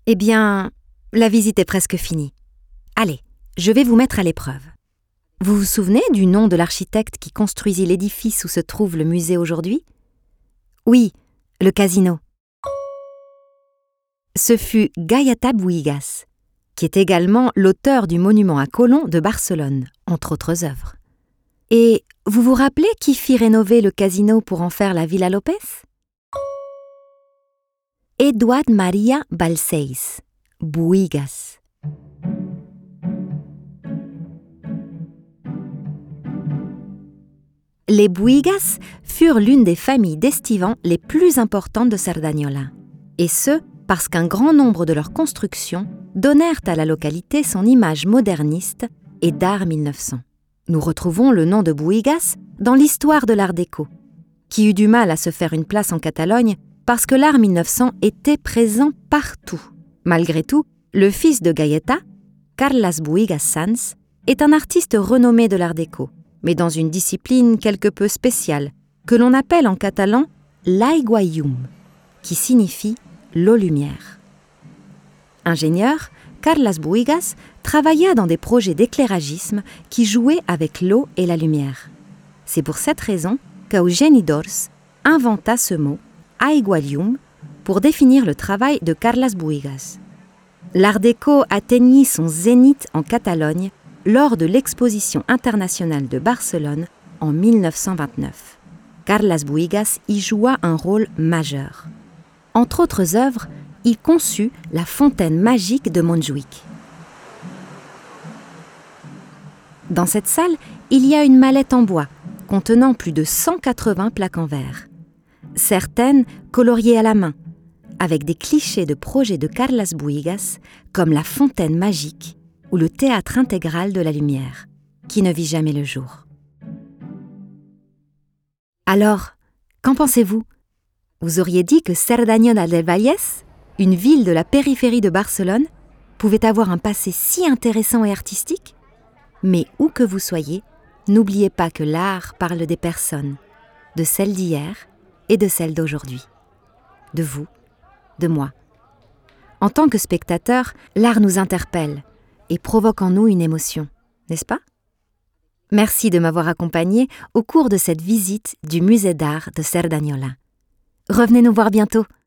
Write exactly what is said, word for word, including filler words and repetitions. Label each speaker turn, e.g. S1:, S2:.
S1: Eh bien, la visite est presque finie. Allez, je vais vous mettre à l'épreuve. Vous vous souvenez du nom de l'architecte qui construisit l'édifice où se trouve le musée aujourd'hui? Oui, le casino. Ce fut Gaietà Buïgas, qui est également l'auteur du monument à Colón de Barcelone, entre autres œuvres. Et vous vous rappelez qui fit rénover le casino pour en faire la Villa López? Eduard Maria Balcells, Buïgas. Les Buïgas furent l'une des familles d'estivants les plus importantes de Cerdanyola, et ce, parce qu'un grand nombre de leurs constructions donnèrent à la localité son image moderniste et d'art mille neuf cents. Nous retrouvons le nom de Buïgas dans l'histoire de l'Art déco, qui eut du mal à se faire une place en Catalogne parce que l'art mille neuf cents était présent partout. Malgré tout, le fils de Gaietà, Carles Buïgas Sans, est un artiste renommé de l'Art déco, mais dans une discipline quelque peu spéciale, que l'on appelle en catalan l'aigua llum, qui signifie l'eau-lumière. Ingénieur, Carles Buïgas travailla dans des projets d'éclairagisme qui jouaient avec l'eau et la lumière. C'est pour cette raison qu'Eugeni d'Ors inventa ce mot, aigua llum, pour définir le travail de Carles Buïgas. L'Art déco atteignit son zénith en Catalogne lors de l'exposition internationale de Barcelone en mille neuf cent vingt-neuf. Carles Buïgas y joua un rôle majeur. Entre autres œuvres, il conçut la fontaine magique de Montjuïc. Dans cette salle, il y a une mallette en bois contenant plus de cent quatre-vingts plaques en verre. Certaines coloriées à la main, avec des clichés de projets de Carles Buïgas comme la fontaine magique ou le théâtre intégral de la lumière, qui ne vit jamais le jour. Alors, qu'en pensez-vous? Vous auriez dit que Cerdanyola del Vallès, une ville de la périphérie de Barcelone, pouvait avoir un passé si intéressant et artistique? Mais où que vous soyez, n'oubliez pas que l'art parle des personnes, de celles d'hier et de celles d'aujourd'hui. De vous, de moi. En tant que spectateur, l'art nous interpelle et provoque en nous une émotion, n'est-ce pas? Merci de m'avoir accompagné au cours de cette visite du musée d'art de Cerdanyola. Revenez nous voir bientôt.